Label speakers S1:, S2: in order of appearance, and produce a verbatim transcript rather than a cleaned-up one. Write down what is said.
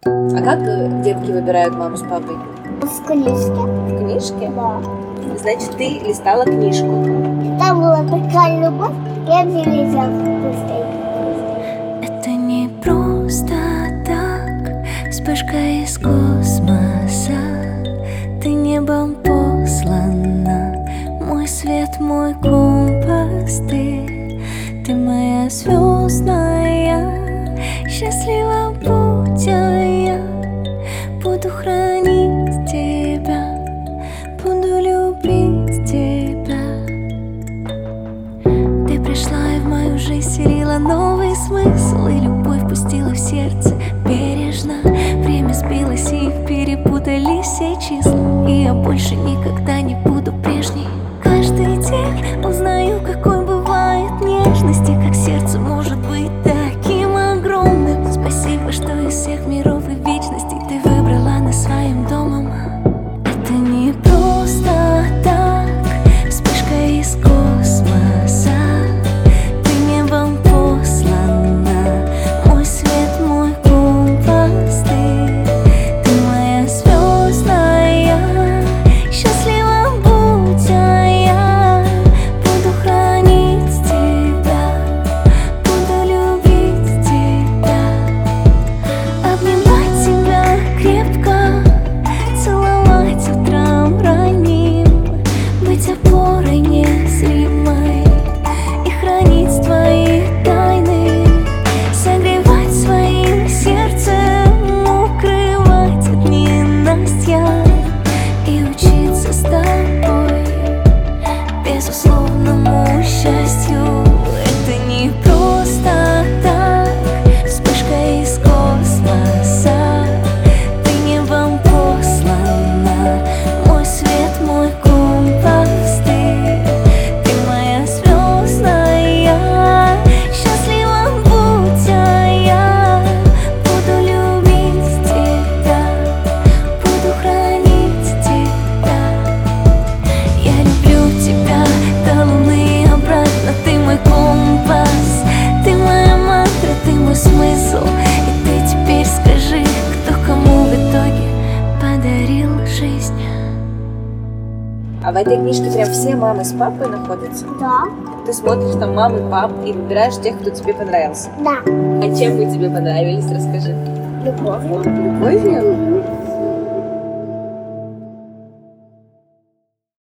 S1: А как э, детки выбирают маму с папой?
S2: В книжке.
S1: В книжке?
S2: Да.
S1: Значит, ты листала книжку.
S2: Там была такая любовь, я мне летел быстрее.
S3: Это не просто так, вспышка из космоса. Ты небом послана, мой свет, мой компас. Ты, ты моя звездная, счастлива будь, а я буду хранить тебя, буду любить тебя. Ты пришла и в мою жизнь вселила новый смысл, и любовь пустила в сердце бережно. Время сбилось и перепутали все числа, и я больше никогда не буду прежней. Каждый день узнаю, какой бывает нежность, и как сердце может быть таким огромным. Спасибо, что из всех миров и вечностей ты выбрала нас своим домом. Это не просто так, вспышка из космоса. Ты небом послана, мой свет, мой компас. Ты, ты моя звездная, счастлива будь, а я буду хранить тебя, буду любить тебя, обнимать тебя крепко, целовать утром ранним, быть опорой незримой и хранить твои тайны, согревать своим сердцем, укрывать от ненастья и учиться с тобой безусловному счастью. Это не просто так, вспышка из космоса. Ты небом послана, мой свет, мой компас. Ты, ты моя звездная, счастлива будь, а я буду любить тебя, буду хранить тебя. Я люблю тебя до луны и обратно. Ты мой компас, ты моя мантра, ты мой смысл. И ты теперь скажи, кто кому в итоге подарил жизнь.
S1: А в этой книжке прям все мамы с папой находятся?
S2: Да.
S1: Ты смотришь там мамы, пап и выбираешь тех, кто тебе понравился.
S2: Да.
S1: А чем вы тебе понравились, расскажи.
S2: Любовь.
S1: Любовью?